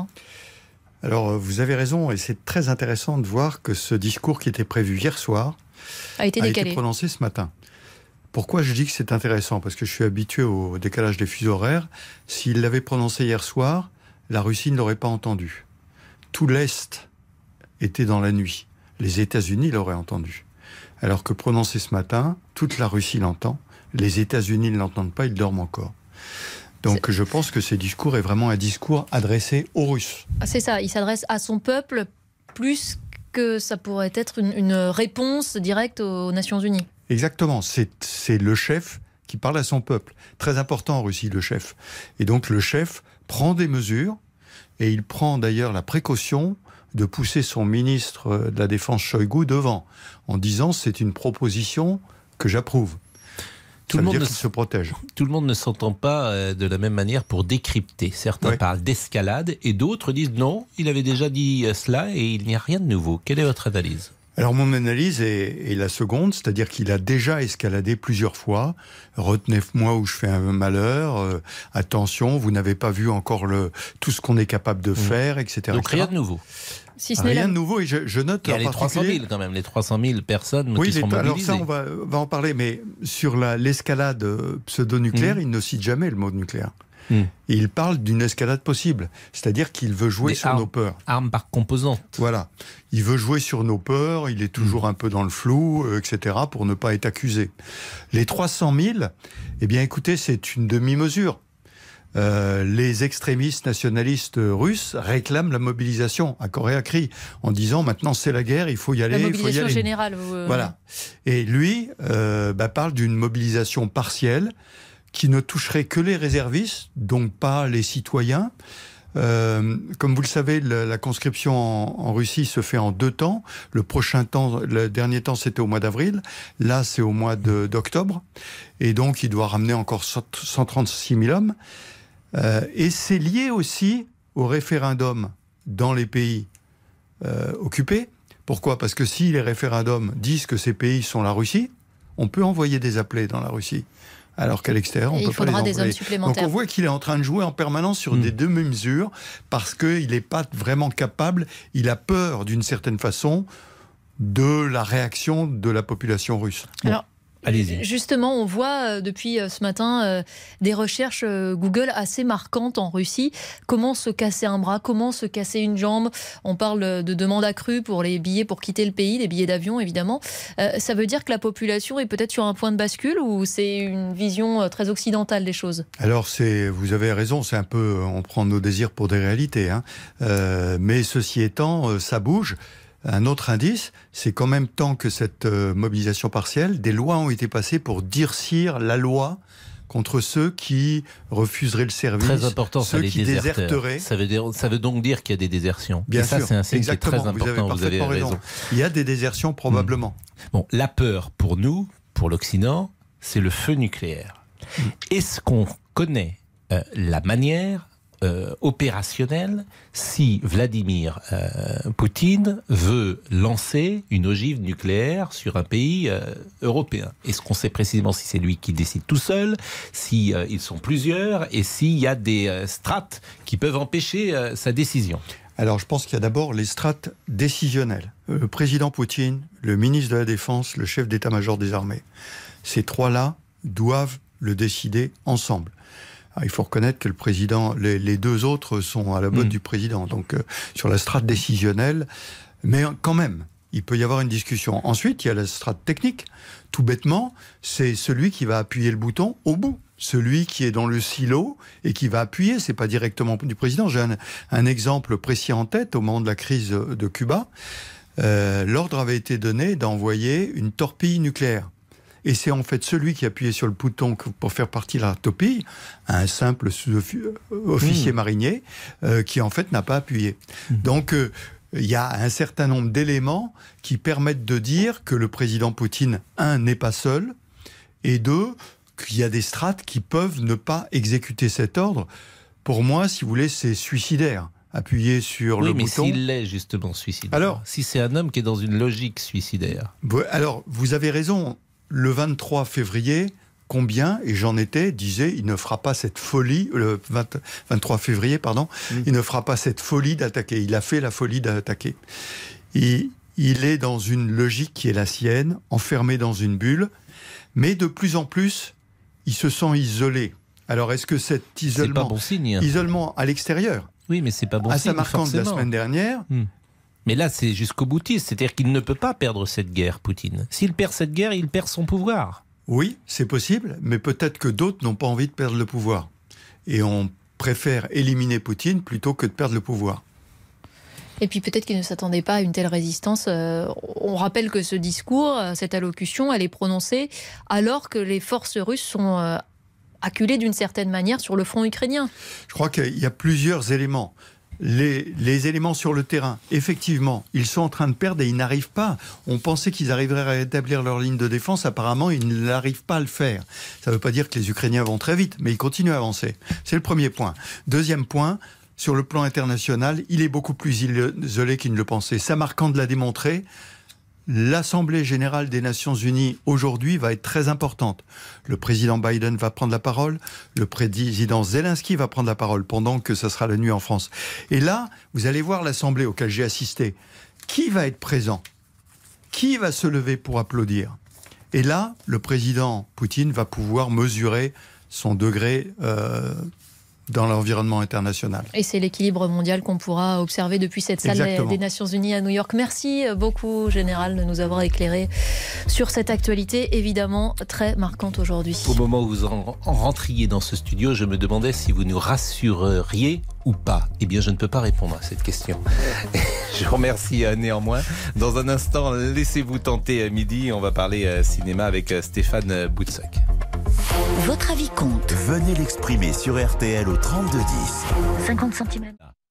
Alors, vous avez raison, et c'est très intéressant de voir que ce discours qui était prévu hier soir a été prononcé ce matin. Pourquoi je dis que c'est intéressant? Parce que je suis habitué au décalage des fuseaux horaires. S'il l'avait prononcé hier soir, la Russie ne l'aurait pas entendu. Tout l'Est était dans la nuit. Les États-Unis l'auraient entendu. Alors que prononcé ce matin, toute la Russie l'entend. Les États-Unis ne l'entendent pas, ils dorment encore. Donc je pense que ce discours est vraiment un discours adressé aux Russes. C'est ça, il s'adresse à son peuple plus que ça pourrait être une réponse directe aux Nations Unies. Exactement, c'est le chef qui parle à son peuple. Très important en Russie, le chef. Et donc le chef prend des mesures, et il prend d'ailleurs la précaution de pousser son ministre de la Défense Shoigu devant, en disant c'est une proposition que j'approuve. Tout le monde se protège. Tout le monde ne s'entend pas de la même manière pour décrypter. Certains parlent d'escalade et d'autres disent non, il avait déjà dit cela et il n'y a rien de nouveau. Quelle est votre analyse ? Alors mon analyse est la seconde, c'est-à-dire qu'il a déjà escaladé plusieurs fois. Retenez-moi où je fais un malheur, attention, vous n'avez pas vu encore tout ce qu'on est capable de faire, etc. Donc rien de nouveau. Si ce rien de nouveau, et je note. Il y a les 300 000 quand même, les 300 000 personnes qui sont mobilisées. Alors ça, on va en parler, mais sur l'escalade pseudo-nucléaire, il ne cite jamais le mot nucléaire. Et il parle d'une escalade possible, c'est-à-dire qu'il veut jouer sur nos peurs. Armes par composante. Voilà. Il veut jouer sur nos peurs, il est toujours un peu dans le flou, etc., pour ne pas être accusé. Les 300 000, eh bien écoutez, c'est une demi-mesure. les extrémistes nationalistes russes réclament la mobilisation à corps et à cri, en disant maintenant c'est la guerre, il faut y aller. La mobilisation générale. Voilà. Et lui parle d'une mobilisation partielle qui ne toucherait que les réservistes, donc pas les citoyens. Comme vous le savez, la conscription en Russie se fait en 2 temps. Le dernier temps, c'était au mois d'avril. Là, c'est au mois d'octobre. Et donc, il doit ramener encore 136 000 hommes. Et c'est lié aussi au référendum dans les pays occupés. Pourquoi ? Parce que si les référendums disent que ces pays sont la Russie, on peut envoyer des appelés dans la Russie. Alors qu'à l'extérieur, on ne peut pas les envoyer. Il faudra des hommes supplémentaires. Donc on voit qu'il est en train de jouer en permanence sur des demi-mesures parce qu'il n'est pas vraiment capable, il a peur d'une certaine façon de la réaction de la population russe. Alors, allez-y. Justement, on voit depuis ce matin des recherches Google assez marquantes en Russie. Comment se casser un bras, comment se casser une jambe. On parle de demande accrue pour les billets pour quitter le pays, les billets d'avion évidemment. Ça veut dire que la population est peut-être sur un point de bascule ou c'est une vision très occidentale des choses ? Alors, vous avez raison, c'est un peu, on prend nos désirs pour des réalités. Mais ceci étant, ça bouge. Un autre indice, c'est qu'en même temps que cette mobilisation partielle, des lois ont été passées pour durcir la loi contre ceux qui refuseraient le service, très important, ceux qui déserteraient. Ça veut donc dire qu'il y a des désertions. Bien sûr, ça, c'est un signe qui est très important. Vous avez raison. Il y a des désertions probablement. Bon, la peur pour nous, pour l'Occident, c'est le feu nucléaire. Est-ce qu'on connaît la manière opérationnel si Vladimir Poutine veut lancer une ogive nucléaire sur un pays européen? Est-ce qu'on sait précisément si c'est lui qui décide tout seul, si ils sont plusieurs et s'il y a des strates qui peuvent empêcher sa décision? Alors je pense qu'il y a d'abord les strates décisionnelles. Le président Poutine, le ministre de la Défense, le chef d'état-major des armées. Ces 3-là doivent le décider ensemble. Alors, il faut reconnaître que le président, les 2 autres sont à la botte du président. Donc, sur la strate décisionnelle, mais quand même, il peut y avoir une discussion. Ensuite, il y a la strate technique. Tout bêtement, c'est celui qui va appuyer le bouton au bout. Celui qui est dans le silo et qui va appuyer, c'est pas directement du président. J'ai un exemple précis en tête. Au moment de la crise de Cuba, l'ordre avait été donné d'envoyer une torpille nucléaire. Et c'est en fait celui qui appuyait sur le bouton pour faire partie de la torpille, un simple officier marinier, qui en fait n'a pas appuyé. Donc il y a un certain nombre d'éléments qui permettent de dire que le président Poutine, 1, n'est pas seul, et 2, qu'il y a des strates qui peuvent ne pas exécuter cet ordre. Pour moi, si vous voulez, c'est suicidaire. Appuyer sur le bouton. Oui, mais s'il est justement suicidaire, alors, si c'est un homme qui est dans une logique suicidaire. Alors, vous avez raison. Le 23 février, combien, et j'en étais, disait, il ne fera pas cette folie, le 23 février, pardon, il ne fera pas cette folie d'attaquer. Il a fait la folie d'attaquer. Il est dans une logique qui est la sienne, enfermé dans une bulle, mais de plus en plus, il se sent isolé. Alors, est-ce que cet isolement... C'est pas bon signe. Isolement à l'extérieur. Oui, mais c'est pas bon signe, à sa marquante de la semaine dernière... Mais là, c'est jusqu'au boutiste. C'est-à-dire qu'il ne peut pas perdre cette guerre, Poutine. S'il perd cette guerre, il perd son pouvoir. Oui, c'est possible, mais peut-être que d'autres n'ont pas envie de perdre le pouvoir. Et on préfère éliminer Poutine plutôt que de perdre le pouvoir. Et puis peut-être qu'il ne s'attendait pas à une telle résistance. On rappelle que ce discours, cette allocution, elle est prononcée alors que les forces russes sont acculées d'une certaine manière sur le front ukrainien. Je crois qu'il y a plusieurs éléments. Les éléments sur le terrain, effectivement, ils sont en train de perdre et ils n'arrivent pas. On pensait qu'ils arriveraient à rétablir leur ligne de défense. Apparemment, ils n'arrivent pas à le faire. Ça ne veut pas dire que les Ukrainiens vont très vite, mais ils continuent à avancer. C'est le premier point. Deuxième point, sur le plan international, il est beaucoup plus isolé qu'il ne le pensait. Samarkand l'a démontré. L'Assemblée générale des Nations unies aujourd'hui va être très importante. Le président Biden va prendre la parole, le président Zelensky va prendre la parole pendant que ça sera la nuit en France. Et là, vous allez voir l'Assemblée auquel j'ai assisté. Qui va être présent? Qui va se lever pour applaudir? Et là, le président Poutine va pouvoir mesurer son degré dans l'environnement international. Et c'est l'équilibre mondial qu'on pourra observer depuis cette salle des Nations Unies à New York. Merci beaucoup, Général, de nous avoir éclairé sur cette actualité, évidemment très marquante aujourd'hui. Au moment où vous en rentriez dans ce studio, je me demandais si vous nous rassureriez ou pas. Eh bien, je ne peux pas répondre à cette question. Je vous remercie néanmoins. Dans un instant, laissez-vous tenter midi. On va parler cinéma avec Stéphane Boutsock. Votre avis compte. Venez l'exprimer sur RTL au 3210. 50 centimes.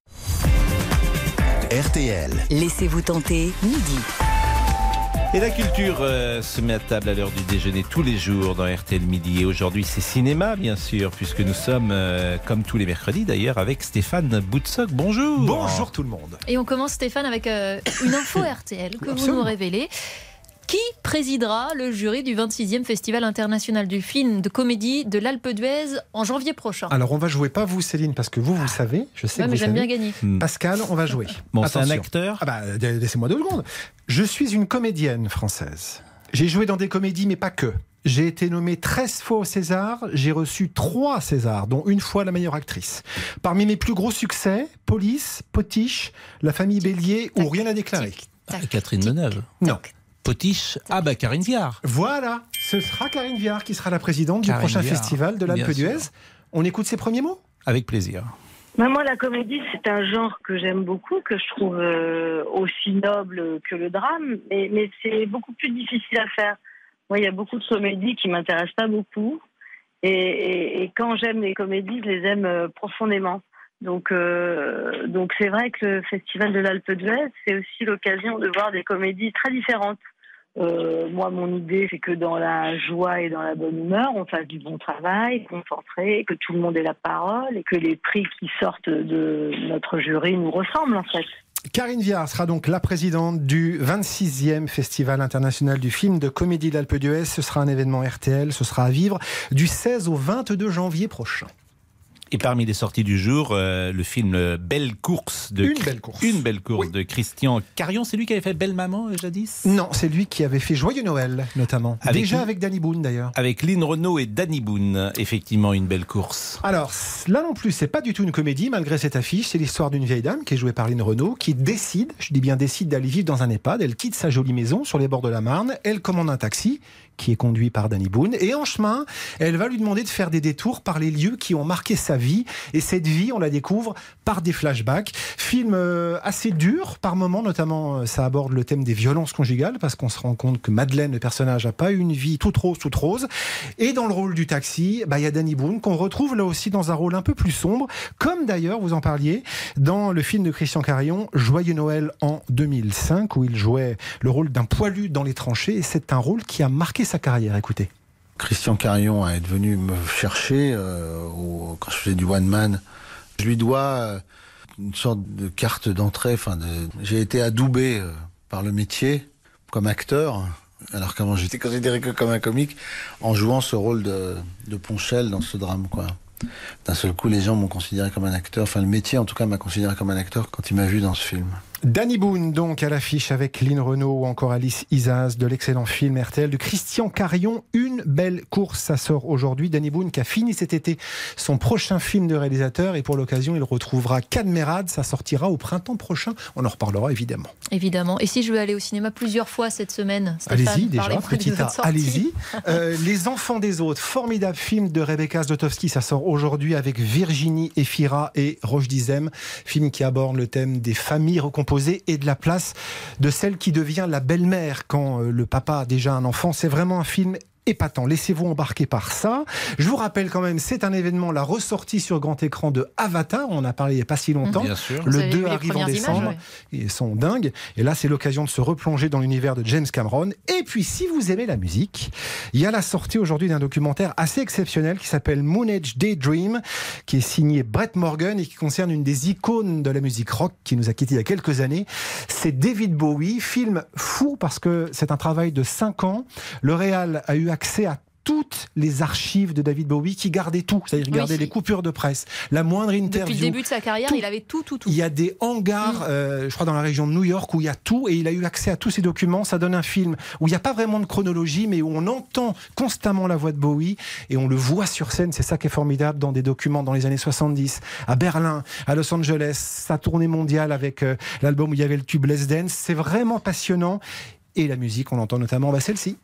RTL. Laissez-vous tenter, midi. Et la culture se met à table à l'heure du déjeuner tous les jours dans RTL Midi. Et aujourd'hui, c'est cinéma, bien sûr, puisque nous sommes, comme tous les mercredis d'ailleurs, avec Stéphane Boutsock. Bonjour. Bonjour tout le monde. Et on commence, Stéphane, avec une info RTL que vous nous révélez. Qui présidera le jury du 26e Festival international du film de comédie de l'Alpe d'Huez en janvier prochain? Alors on va jouer, pas vous Céline, parce que vous savez, je sais que vous j'aime savez. Bien gagner. Pascal, on va jouer. Bon, c'est un acteur. Laissez-moi 2 secondes. Je suis une comédienne française. J'ai joué dans des comédies, mais pas que. J'ai été nommée 13 fois au César, j'ai reçu 3 Césars, dont une fois la meilleure actrice. Parmi mes plus gros succès, Police, Potiche, La famille Bélier ou Rien à déclarer. Catherine Deneuve. Non. Potiche, Karine Viard. Voilà, ce sera Karine Viard qui sera la présidente du prochain festival de l'Alpe d'Huez. On écoute ses premiers mots ? Avec plaisir. Moi, la comédie, c'est un genre que j'aime beaucoup, que je trouve aussi noble que le drame, mais c'est beaucoup plus difficile à faire. Moi, il y a beaucoup de comédies qui m'intéressent pas beaucoup, et quand j'aime les comédies, je les aime profondément. Donc c'est vrai que le Festival de l'Alpe d'Huez, c'est aussi l'occasion de voir des comédies très différentes. Moi, mon idée, c'est que dans la joie et dans la bonne humeur, on fasse du bon travail, concentré, que tout le monde ait la parole et que les prix qui sortent de notre jury nous ressemblent, en fait. Karine Viard sera donc la présidente du 26e Festival international du film de comédie de l'Alpe d'Huez. Ce sera un événement RTL, ce sera à vivre du 16 au 22 janvier prochain. Et parmi les sorties du jour, le film Belle Course de Une belle course de Christian Carion. C'est lui qui avait fait Belle Maman jadis ? Non, c'est lui qui avait fait Joyeux Noël notamment. Avec Danny Boone d'ailleurs. Avec Lynn Renaud et Danny Boone, effectivement Une belle course. Alors là non plus, c'est pas du tout une comédie malgré cette affiche. C'est l'histoire d'une vieille dame qui est jouée par Lynn Renaud qui décide, je dis bien décide, d'aller vivre dans un EHPAD. Elle quitte sa jolie maison sur les bords de la Marne. Elle commande un taxi qui est conduit par Danny Boone. Et en chemin, elle va lui demander de faire des détours par les lieux qui ont marqué sa vie. Et cette vie, on la découvre par des flashbacks. Film assez dur par moments, notamment ça aborde le thème des violences conjugales, parce qu'on se rend compte que Madeleine, le personnage, n'a pas eu une vie toute rose. Et dans le rôle du taxi, il y a Danny Boone, qu'on retrouve là aussi dans un rôle un peu plus sombre, comme d'ailleurs, vous en parliez, dans le film de Christian Carion, Joyeux Noël en 2005, où il jouait le rôle d'un poilu dans les tranchées. Et c'est un rôle qui a marqué sa carrière, écoutez. Christian Carion est venu me chercher quand je faisais du one man. Je lui dois une sorte de carte d'entrée. J'ai été adoubé par le métier comme acteur, alors qu'avant j'étais considéré que comme un comique, en jouant ce rôle de Ponchel dans ce drame, quoi. D'un seul coup, les gens m'ont considéré comme un acteur. Le métier, en tout cas, m'a considéré comme un acteur quand il m'a vu dans ce film. Danny Boone, donc, à l'affiche avec Lynn Renaud ou encore Alice Isaz de l'excellent film RTL de Christian Carion, Une belle course. Ça sort aujourd'hui. Danny Boone qui a fini cet été son prochain film de réalisateur et pour l'occasion, il retrouvera Cadmerade. Ça sortira au printemps prochain. On en reparlera évidemment. Évidemment. Et si je veux aller au cinéma plusieurs fois cette semaine, Stéphane, allez-y déjà, petit A, allez-y. Les Enfants des autres, formidable film de Rebecca Zlotowski. Ça sort aujourd'hui avec Virginie Efira et Roche Dizem. Film qui aborde le thème des familles recomposées et de la place de celle qui devient la belle-mère quand le papa a déjà un enfant. C'est vraiment un film épatant. Laissez-vous embarquer par ça. Je vous rappelle quand même, c'est un événement, la ressortie sur grand écran de Avatar. On en a parlé il n'y a pas si longtemps. Bien sûr. Le 2 arrive en décembre. Ils sont dingues. Et là, c'est l'occasion de se replonger dans l'univers de James Cameron. Et puis, si vous aimez la musique, il y a la sortie aujourd'hui d'un documentaire assez exceptionnel qui s'appelle Moon Age Daydream, qui est signé Brett Morgan et qui concerne une des icônes de la musique rock qui nous a quittés il y a quelques années. C'est David Bowie. Film fou parce que c'est un travail de 5 ans. Le réal a eu accès à toutes les archives de David Bowie qui gardait tout. C'est-à-dire qu'il gardait les coupures de presse, la moindre interview. Depuis le début de sa carrière, il avait tout. Il y a des hangars, je crois dans la région de New York, où il y a tout, et il a eu accès à tous ces documents. Ça donne un film où il n'y a pas vraiment de chronologie, mais où on entend constamment la voix de Bowie, et on le voit sur scène. C'est ça qui est formidable dans des documents dans les années 70, à Berlin, à Los Angeles, sa tournée mondiale avec l'album où il y avait le tube Let's Dance. C'est vraiment passionnant. Et la musique, on l'entend notamment, celle-ci.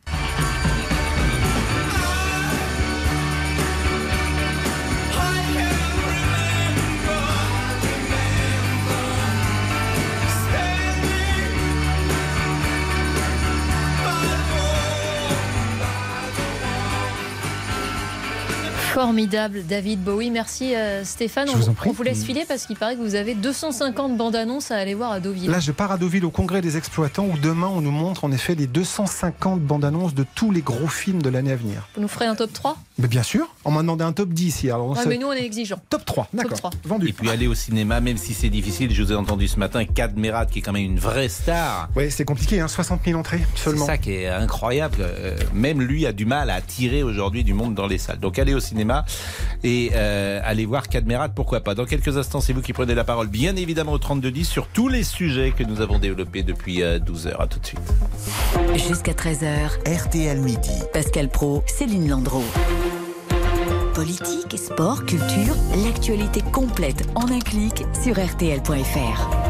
Formidable, David Bowie. Merci Stéphane. On vous laisse filer parce qu'il paraît que vous avez 250 bandes annonces à aller voir à Deauville. Là, je pars à Deauville au congrès des exploitants où demain on nous montre en effet les 250 bandes annonces de tous les gros films de l'année à venir. Vous nous ferez un top 3 ? Mais bien sûr, on m'a demandé un top 10 hier. Alors mais nous on est exigeants. Top 3, d'accord. Top 3. Vendu. Et puis aller au cinéma, même si c'est difficile, je vous ai entendu ce matin, Cadmerat qui est quand même une vraie star. Oui, c'est compliqué, 60 000 entrées seulement. C'est ça qui est incroyable. Même lui a du mal à attirer aujourd'hui du monde dans les salles. Donc allez au cinéma et allez voir Cadmerat, pourquoi pas. Dans quelques instants, c'est vous qui prenez la parole, bien évidemment au 3210, sur tous les sujets que nous avons développés depuis 12h. À tout de suite. Jusqu'à 13h. RTL Midi. Pascal Praud, Céline Landreau. Politique, sport, culture, l'actualité complète en un clic sur RTL.fr.